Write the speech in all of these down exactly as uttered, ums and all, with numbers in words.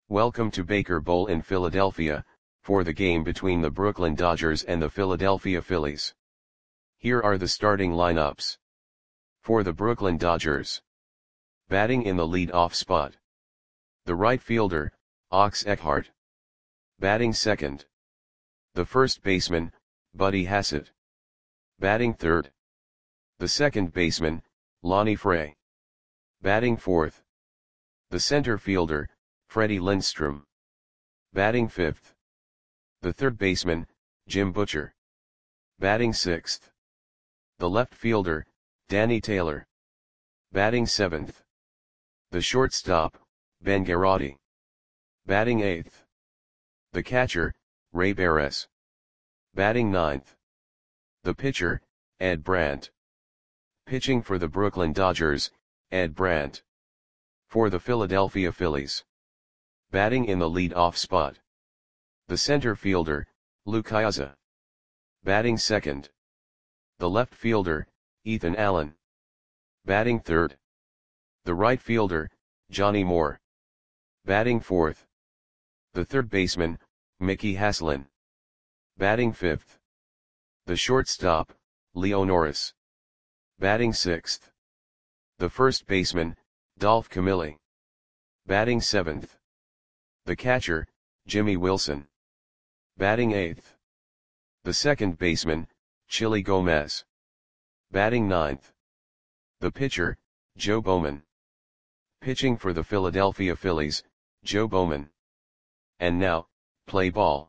Welcome to Baker Bowl in Philadelphia, for the game between the Brooklyn Dodgers and the Philadelphia Phillies. Here are the starting lineups. For the Brooklyn Dodgers. Batting in the lead-off spot. The right fielder, Ox Eckhart. Batting second. The first baseman, Buddy Hassett. Batting third. The second baseman, Lonnie Fray. Batting fourth. The center fielder, Freddie Lindstrom. Batting fifth. The third baseman, Jim Butcher. Batting sixth. The left fielder, Danny Taylor. Batting seventh. The shortstop, Ben Garotti. Batting eighth. The catcher, Ray Beres. Batting ninth. The pitcher, Ed Brandt. Pitching for the Brooklyn Dodgers, Ed Brandt. For the Philadelphia Phillies. Batting in the lead-off spot. The center fielder, Lou Piazza. Batting second. The left fielder, Ethan Allen. Batting third. The right fielder, Johnny Moore. Batting fourth. The third baseman, Mickey Haslin. Batting fifth. The shortstop, Leo Norris. Batting sixth. The first baseman, Dolph Camilli. Batting seventh. The catcher, Jimmy Wilson. Batting eighth. The second baseman, Chili Gomez. Batting ninth. The pitcher, Joe Bowman. Pitching for the Philadelphia Phillies, Joe Bowman. And now, play ball.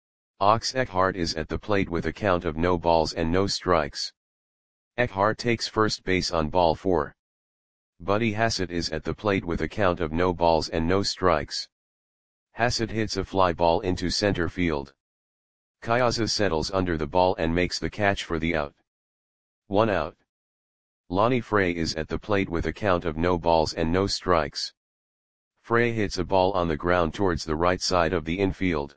Ox Eckhart is at the plate with a count of no balls and no strikes. Eckhart takes first base on ball four. Buddy Hassett is at the plate with a count of no balls and no strikes. Hassett hits a fly ball into center field. Piazza settles under the ball and makes the catch for the out. One out. Lonnie Fray is at the plate with a count of no balls and no strikes. Fray hits a ball on the ground towards the right side of the infield.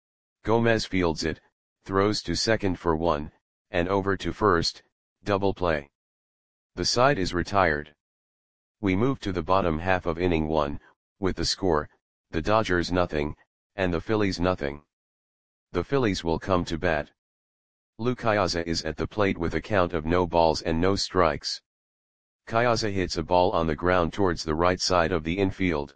Gomez fields it, throws to second for one, and over to first, double play. The side is retired. We move to the bottom half of inning one, with the score, the Dodgers nothing, and the Phillies nothing. The Phillies will come to bat. Lou Piazza is at the plate with a count of no balls and no strikes. Piazza hits a ball on the ground towards the right side of the infield.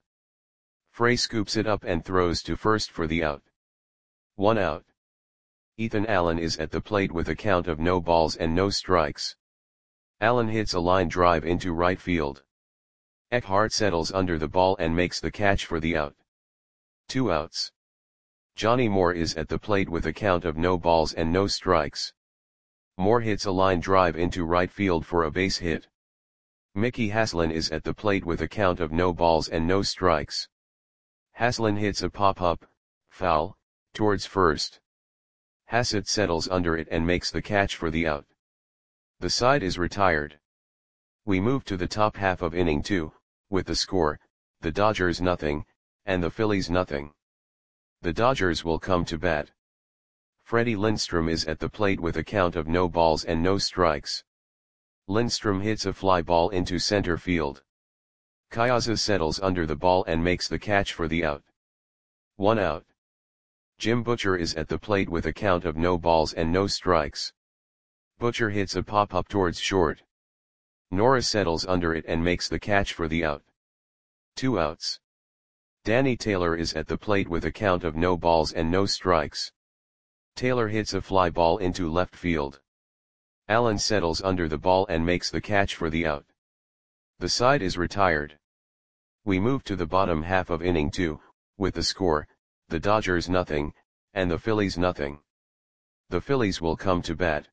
Fray scoops it up and throws to first for the out. One out. Ethan Allen is at the plate with a count of no balls and no strikes. Allen hits a line drive into right field. Eckhart settles under the ball and makes the catch for the out. Two outs. Johnny Moore is at the plate with a count of no balls and no strikes. Moore hits a line drive into right field for a base hit. Mickey Haslin is at the plate with a count of no balls and no strikes. Haslin hits a pop-up, foul, towards first. Hassett settles under it and makes the catch for the out. The side is retired. We move to the top half of inning two, with the score, the Dodgers nothing, and the Phillies nothing. The Dodgers will come to bat. Freddie Lindstrom is at the plate with a count of no balls and no strikes. Lindstrom hits a fly ball into center field. Piazza settles under the ball and makes the catch for the out. One out. Jim Butcher is at the plate with a count of no balls and no strikes. Butcher hits a pop-up towards short. Norris settles under it and makes the catch for the out. Two outs. Danny Taylor is at the plate with a count of no balls and no strikes. Taylor hits a fly ball into left field. Allen settles under the ball and makes the catch for the out. The side is retired. We move to the bottom half of inning two, with the score, the Dodgers nothing, and the Phillies nothing. The Phillies will come to bat.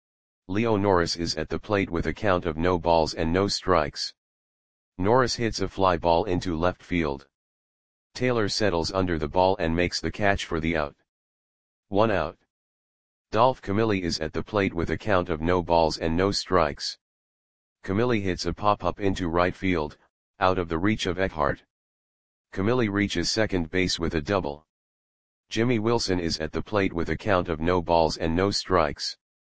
Leo Norris is at the plate with a count of no balls and no strikes. Norris hits a fly ball into left field. Taylor settles under the ball and makes the catch for the out. One out. Dolph Camilli is at the plate with a count of no balls and no strikes. Camilli hits a pop-up into right field, out of the reach of Eckhart. Camilli reaches second base with a double. Jimmy Wilson is at the plate with a count of no balls and no strikes.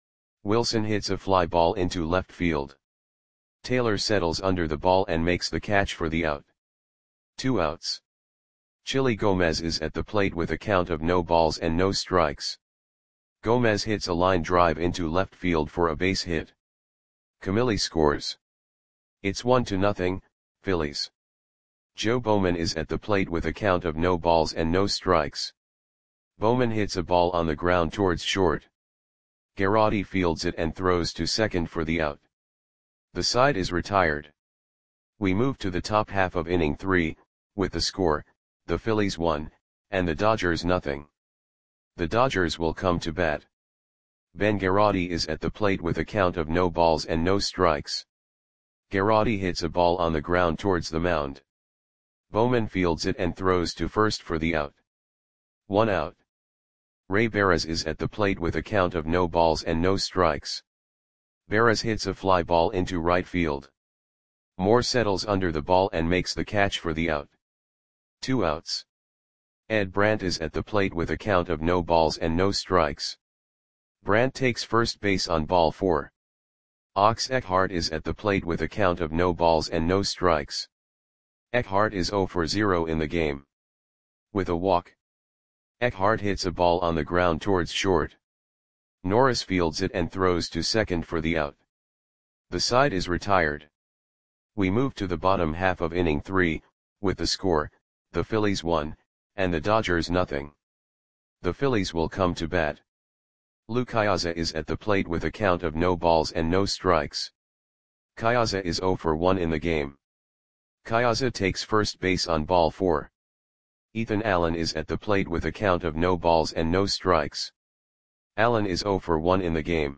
Wilson hits a fly ball into left field. Taylor settles under the ball and makes the catch for the out. Two outs. Chili Gomez is at the plate with a count of no balls and no strikes. Gomez hits a line drive into left field for a base hit. Camille scores. It's one to nothing, Phillies. Joe Bowman is at the plate with a count of no balls and no strikes. Bowman hits a ball on the ground towards short. Garrotti fields it and throws to second for the out. The side is retired. We move to the top half of inning three, with the score, the Phillies one, and the Dodgers nothing. The Dodgers will come to bat. Ben Garrotti is at the plate with a count of no balls and no strikes. Garrotti hits a ball on the ground towards the mound. Bowman fields it and throws to first for the out. One out. Ray Barras is at the plate with a count of no balls and no strikes. Barras hits a fly ball into right field. Moore settles under the ball and makes the catch for the out. Two outs. Ed Brandt is at the plate with a count of no balls and no strikes. Brandt takes first base on ball four. Ox Eckhart is at the plate with a count of no balls and no strikes. Eckhart is zero for zero in the game. With a walk. Eckhart hits a ball on the ground towards short. Norris fields it and throws to second for the out. The side is retired. We move to the bottom half of inning three, with the score, the Phillies one, and the Dodgers nothing. The Phillies will come to bat. Lou Cayaza is at the plate with a count of no balls and no strikes. Cayaza is zero for one in the game. Cayaza takes first base on ball four. Ethan Allen is at the plate with a count of no balls and no strikes. Allen is zero for one in the game.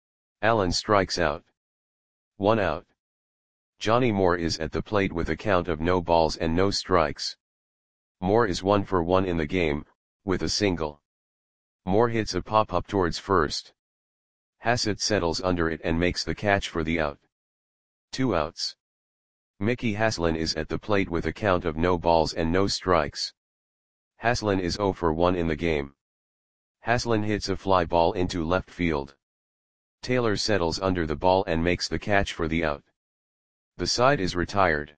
Allen strikes out. One out. Johnny Moore is at the plate with a count of no balls and no strikes. Moore is one for one in the game, with a single. Moore hits a pop-up towards first. Hassett settles under it and makes the catch for the out. Two outs. Mickey Haslin is at the plate with a count of no balls and no strikes. Haslin is zero for one in the game. Haslin hits a fly ball into left field. Taylor settles under the ball and makes the catch for the out. The side is retired.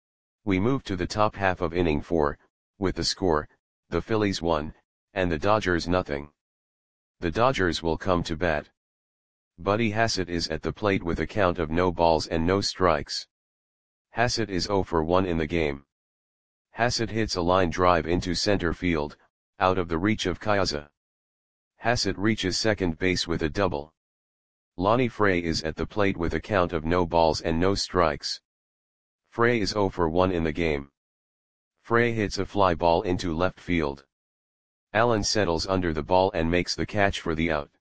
We move to the top half of inning four, with the score, the Phillies one, and the Dodgers nothing. The Dodgers will come to bat. Buddy Hassett is at the plate with a count of no balls and no strikes. Hassett is zero for one in the game. Hassett hits a line drive into center field, out of the reach of Cayaza. Hassett reaches second base with a double. Lonnie Frey is at the plate with a count of no balls and no strikes. Frey is zero for one in the game. Frey hits a fly ball into left field. Allen settles under the ball and makes the catch for the out.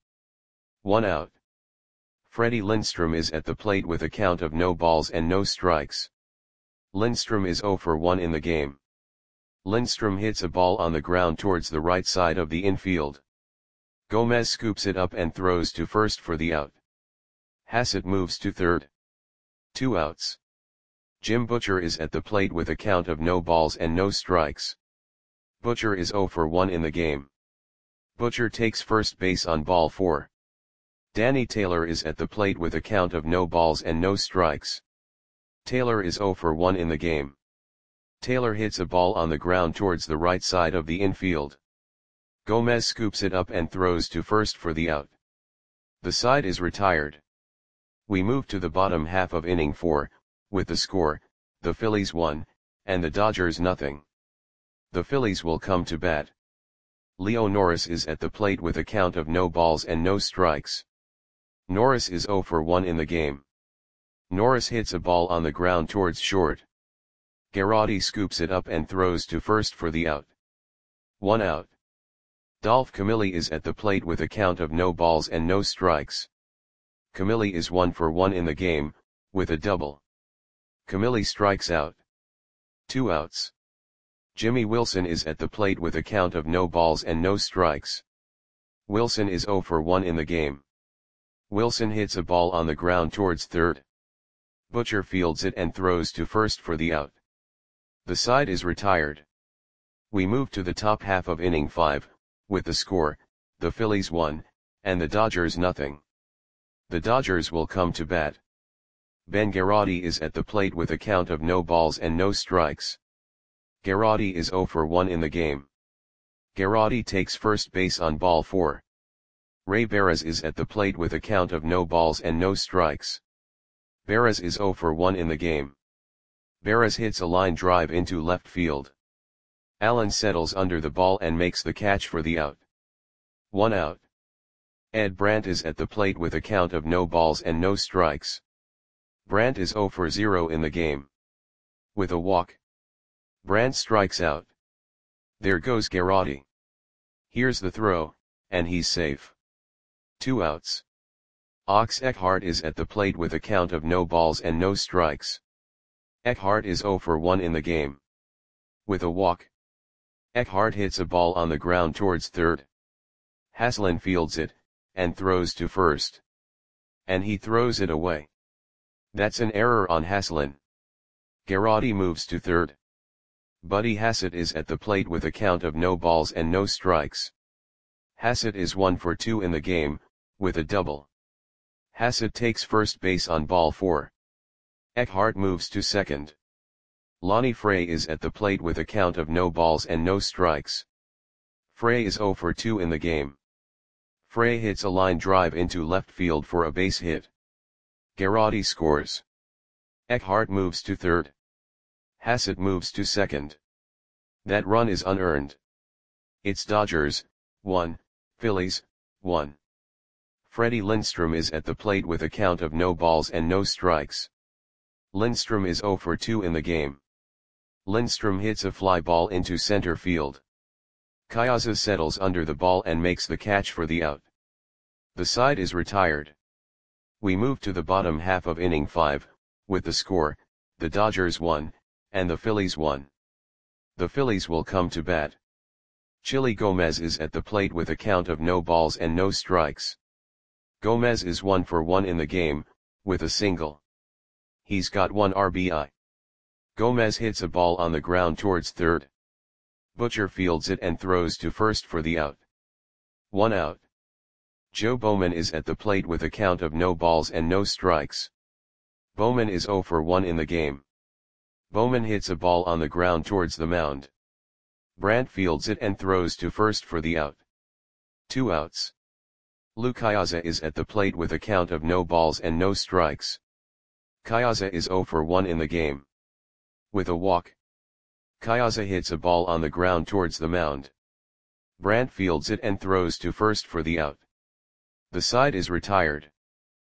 One out. Freddie Lindstrom is at the plate with a count of no balls and no strikes. Lindstrom is zero for one in the game. Lindstrom hits a ball on the ground towards the right side of the infield. Gomez scoops it up and throws to first for the out. Hassett moves to third. Two outs. Jim Butcher is at the plate with a count of no balls and no strikes. Butcher is zero for one in the game. Butcher takes first base on ball four. Danny Taylor is at the plate with a count of no balls and no strikes. Taylor is zero for one in the game. Taylor hits a ball on the ground towards the right side of the infield. Gomez scoops it up and throws to first for the out. The side is retired. We move to the bottom half of inning four, with the score, the Phillies one, and the Dodgers nothing. The Phillies will come to bat. Leo Norris is at the plate with a count of no balls and no strikes. Norris is zero for one in the game. Norris hits a ball on the ground towards short. Garrotti scoops it up and throws to first for the out. One out. Dolph Camilli is at the plate with a count of no balls and no strikes. Camilli is one for one in the game, with a double. Camilli strikes out. Two outs. Jimmy Wilson is at the plate with a count of no balls and no strikes. Wilson is zero for one in the game. Wilson hits a ball on the ground towards third. Butcher fields it and throws to first for the out. The side is retired. We move to the top half of inning five, with the score, the Phillies one, and the Dodgers nothing. The Dodgers will come to bat. Ben Garrotti is at the plate with a count of no balls and no strikes. Garrotti is zero for one in the game. Garrotti takes first base on ball four. Ray Barras is at the plate with a count of no balls and no strikes. Barras is zero for one in the game. Barras hits a line drive into left field. Allen settles under the ball and makes the catch for the out. One out. Ed Brandt is at the plate with a count of no balls and no strikes. Brandt is zero for zero in the game. With a walk, Brandt strikes out. There goes Garrotti. Here's the throw, and he's safe. Two outs. Ox Eckhart is at the plate with a count of no balls and no strikes. Eckhart is zero for one in the game. With a walk, Eckhart hits a ball on the ground towards third. Haslin fields it, and throws to first. And he throws it away. That's an error on Haslin. Garrotti moves to third. Buddy Hassett is at the plate with a count of no balls and no strikes. Hassett is one for two in the game, with a double. Hassett takes first base on ball four. Eckhart moves to second. Lonnie Frey is at the plate with a count of no balls and no strikes. Frey is zero for two in the game. Frey hits a line drive into left field for a base hit. Garrotti scores. Eckhart moves to third. Hassett moves to second. That run is unearned. It's Dodgers, one, Phillies, one. Freddie Lindstrom is at the plate with a count of no balls and no strikes. Lindstrom is zero for two in the game. Lindstrom hits a fly ball into center field. Kyaza settles under the ball and makes the catch for the out. The side is retired. We move to the bottom half of inning five, with the score, the Dodgers won, and the Phillies won. The Phillies will come to bat. Chili Gomez is at the plate with a count of no balls and no strikes. Gomez is one for one in the game, with a single. He's got one R B I. Gomez hits a ball on the ground towards third. Butcher fields it and throws to first for the out. One out. Joe Bowman is at the plate with a count of no balls and no strikes. Bowman is zero for one in the game. Bowman hits a ball on the ground towards the mound. Brandt fields it and throws to first for the out. Two outs. Lou Kyaza is at the plate with a count of no balls and no strikes. Kyaza is zero for one in the game. With a walk, Kyaza hits a ball on the ground towards the mound. Brandt fields it and throws to first for the out. The side is retired.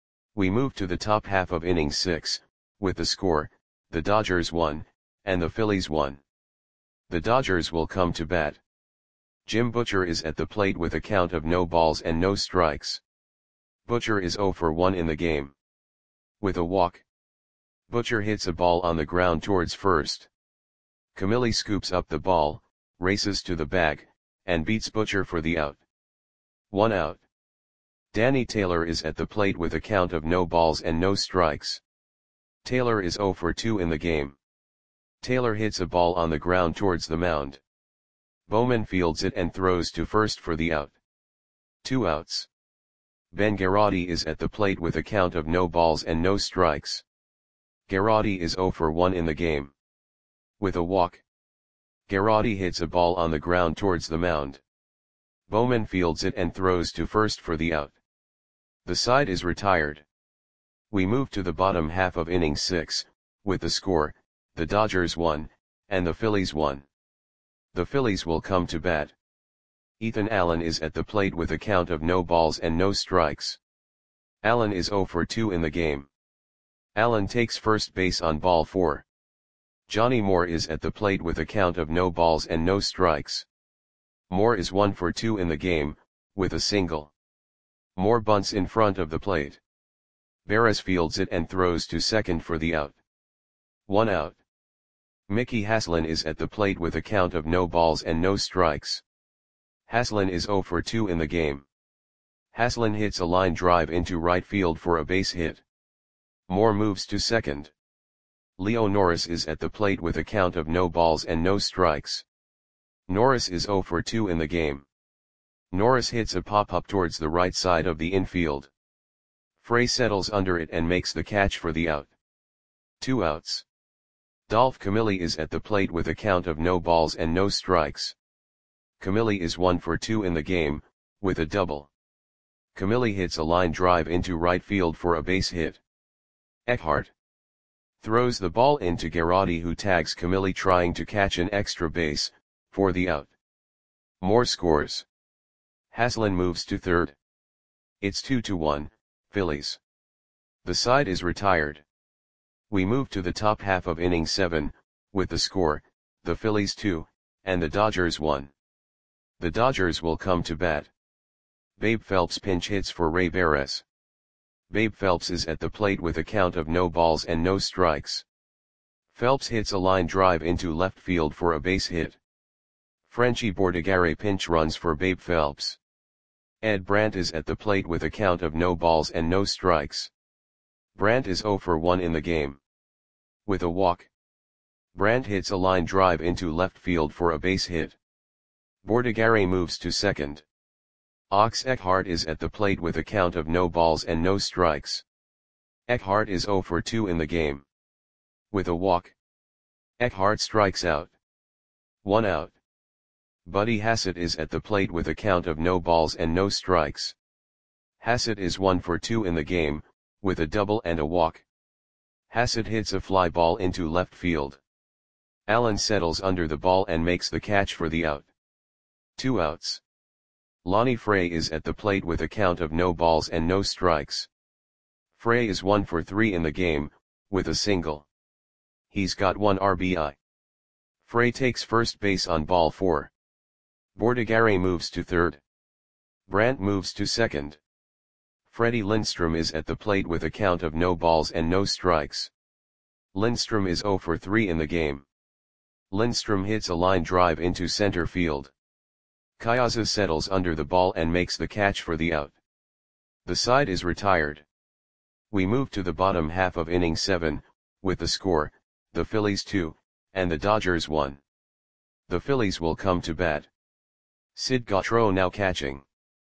We move to the top half of inning six, with the score, the Dodgers won, and the Phillies won. The Dodgers will come to bat. Jim Butcher is at the plate with a count of no balls and no strikes. Butcher is zero for one in the game. With a walk, Butcher hits a ball on the ground towards first. Camilli scoops up the ball, races to the bag, and beats Butcher for the out. One out. Danny Taylor is at the plate with a count of no balls and no strikes. Taylor is zero for two in the game. Taylor hits a ball on the ground towards the mound. Bowman fields it and throws to first for the out. Two outs. Ben Garrotti is at the plate with a count of no balls and no strikes. Garrotti is zero for one in the game. With a walk, Garrotti hits a ball on the ground towards the mound. Bowman fields it and throws to first for the out. The side is retired. We move to the bottom half of inning six, with the score, the Dodgers won, and the Phillies won. The Phillies will come to bat. Ethan Allen is at the plate with a count of no balls and no strikes. Allen is zero for two in the game. Allen takes first base on ball four. Johnny Moore is at the plate with a count of no balls and no strikes. Moore is one for two in the game, with a single. Moore bunts in front of the plate. Barras fields it and throws to second for the out. One out. Mickey Haslin is at the plate with a count of no balls and no strikes. Haslin is zero for two in the game. Haslin hits a line drive into right field for a base hit. Moore moves to second. Leo Norris is at the plate with a count of no balls and no strikes. Norris is zero for two in the game. Norris hits a pop-up towards the right side of the infield. Frey settles under it and makes the catch for the out. Two outs. Dolph Camilli is at the plate with a count of no balls and no strikes. Camilli is one for two in the game, with a double. Camilli hits a line drive into right field for a base hit. Eckhart throws the ball into Garotti, who tags Camilli trying to catch an extra base, for the out. Moore scores. Haslin moves to third. It's two to one, Phillies. The side is retired. We move to the top half of inning seven, with the score, the Phillies two, and the Dodgers one. The Dodgers will come to bat. Babe Phelps pinch hits for Ray Barres. Babe Phelps is at the plate with a count of no balls and no strikes. Phelps hits a line drive into left field for a base hit. Frenchie Bordigare pinch runs for Babe Phelps. Ed Brandt is at the plate with a count of no balls and no strikes. Brandt is zero for one in the game. With a walk. Brandt hits a line drive into left field for a base hit. Bordigare moves to second. Ox Eckhart is at the plate with a count of no balls and no strikes. Eckhart is zero for two in the game. With a walk. Eckhart strikes out. One out. Buddy Hassett is at the plate with a count of no balls and no strikes. Hassett is one for two in the game, with a double and a walk. Hassett hits a fly ball into left field. Allen settles under the ball and makes the catch for the out. Two outs. Lonnie Frey is at the plate with a count of no balls and no strikes. Frey is one for three in the game, with a single. He's got one R B I. Frey takes first base on ball four. Bordigare moves to third. Brandt moves to second. Freddie Lindstrom is at the plate with a count of no balls and no strikes. Lindstrom is zero for three in the game. Lindstrom hits a line drive into center field. Kayaza settles under the ball and makes the catch for the out. The side is retired. We move to the bottom half of inning seven, with the score, the Phillies two, and the Dodgers one. The Phillies will come to bat. Sid Gautreau now catching.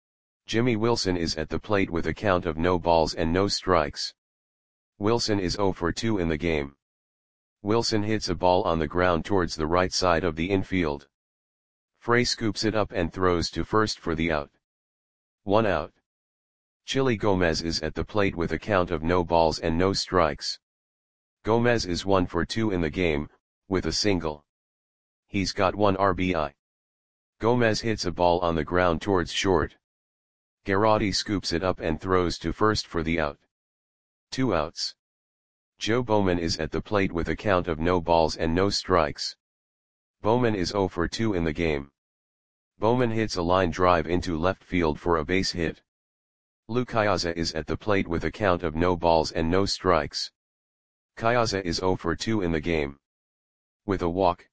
Jimmy Wilson is at the plate with a count of no balls and no strikes. Wilson is zero for two in the game. Wilson hits a ball on the ground towards the right side of the infield. Frey scoops it up and throws to first for the out. One out. Chili Gomez is at the plate with a count of no balls and no strikes. Gomez is one for two in the game, with a single. He's got one R B I. Gomez hits a ball on the ground towards short. Garotti scoops it up and throws to first for the out. Two outs. Joe Bowman is at the plate with a count of no balls and no strikes. Bowman is zero for two in the game. Bowman hits a line drive into left field for a base hit. Lou Kayaza is at the plate with a count of no balls and no strikes. Kayaza is zero for two in the game. With a walk.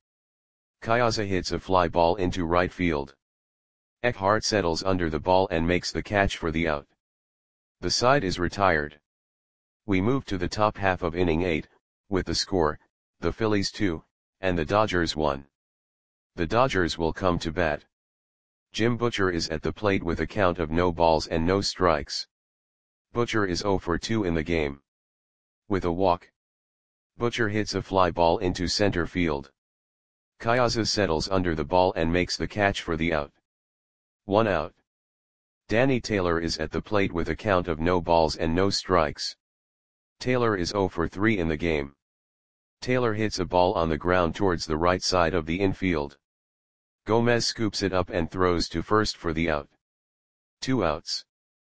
Kayaza hits a fly ball into right field. Eckhart settles under the ball and makes the catch for the out. The side is retired. We move to the top half of inning eight, with the score, the Phillies two, and the Dodgers one. The Dodgers will come to bat. Jim Butcher is at the plate with a count of no balls and no strikes. Butcher is zero for two in the game. With a walk. Butcher hits a fly ball into center field. Kayaza settles under the ball and makes the catch for the out. One out. Danny Taylor is at the plate with a count of no balls and no strikes. Taylor is zero for three in the game. Taylor hits a ball on the ground towards the right side of the infield. Gomez scoops it up and throws to first for the out. Two outs.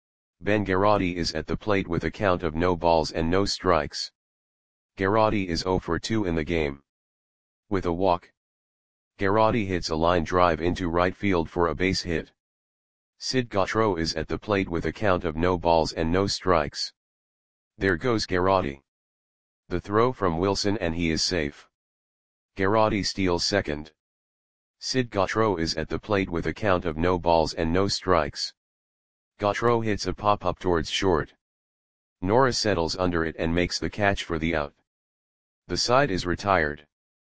Ben Garotti is at the plate with a count of no balls and no strikes. Garotti is zero for two in the game. With a walk. Garotti hits a line drive into right field for a base hit. Sid Gautreau is at the plate with a count of no balls and no strikes. There goes Garotti. The throw from Wilson and he is safe. Garotti steals second. Sid Gautreau is at the plate with a count of no balls and no strikes. Gautreau hits a pop-up towards short. Nora settles under it and makes the catch for the out. The side is retired.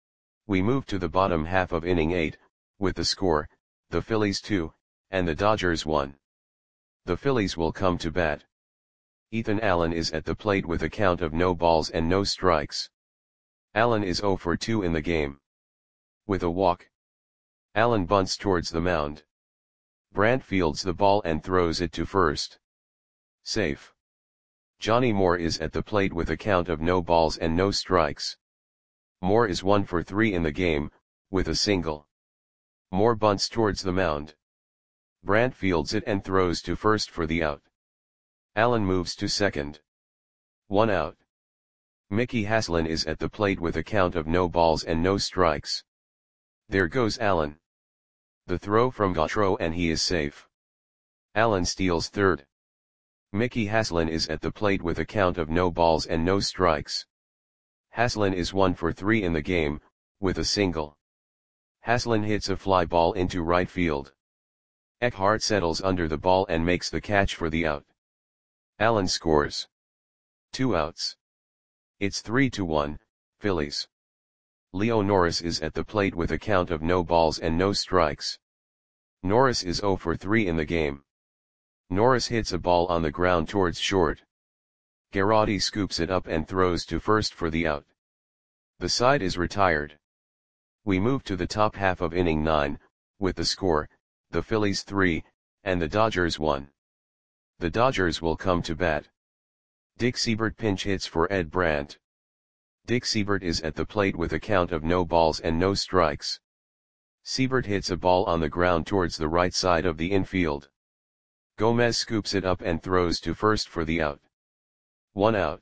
We move to the bottom half of inning eight, with the score, the Phillies two, and the Dodgers one. The Phillies will come to bat. Ethan Allen is at the plate with a count of no balls and no strikes. Allen is zero for two in the game. With a walk, Allen bunts towards the mound. Brandt fields the ball and throws it to first. Safe. Johnny Moore is at the plate with a count of no balls and no strikes. Moore is one for three in the game, with a single. Moore bunts towards the mound. Brandt fields it and throws to first for the out. Allen moves to second. One out. Mickey Haslin is at the plate with a count of no balls and no strikes. There goes Allen. The throw from Gautreaux and he is safe. Allen steals third. Mickey Haslin is at the plate with a count of no balls and no strikes. Haslin is one for three in the game, with a single. Haslin hits a fly ball into right field. Eckhart settles under the ball and makes the catch for the out. Allen scores. Two outs. It's three to one, Phillies. Leo Norris is at the plate with a count of no balls and no strikes. Norris is zero for three in the game. Norris hits a ball on the ground towards short. Garrotti scoops it up and throws to first for the out. The side is retired. We move to the top half of inning nine, with the score, the Phillies three, and the Dodgers one. The Dodgers will come to bat. Dick Seibert pinch hits for Ed Brandt. Dick Seibert is at the plate with a count of no balls and no strikes. Seibert hits a ball on the ground towards the right side of the infield. Gomez scoops it up and throws to first for the out. One out.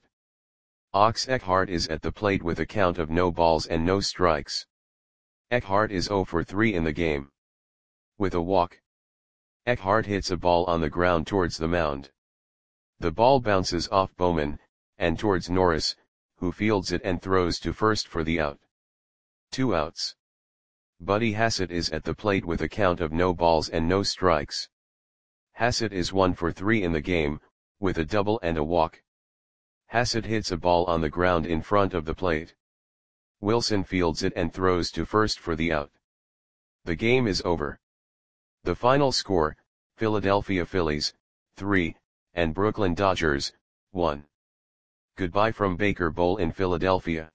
Ox Eckhart is at the plate with a count of no balls and no strikes. Eckhart is zero for three in the game. With a walk, Eckhart hits a ball on the ground towards the mound. The ball bounces off Bowman, and towards Norris, who fields it and throws to first for the out. Two outs. Buddy Hassett is at the plate with a count of no balls and no strikes. Hassett is one for three in the game, with a double and a walk. Hassett hits a ball on the ground in front of the plate. Wilson fields it and throws to first for the out. The game is over. The final score, Philadelphia Phillies, three, and Brooklyn Dodgers, one. Goodbye from Baker Bowl in Philadelphia.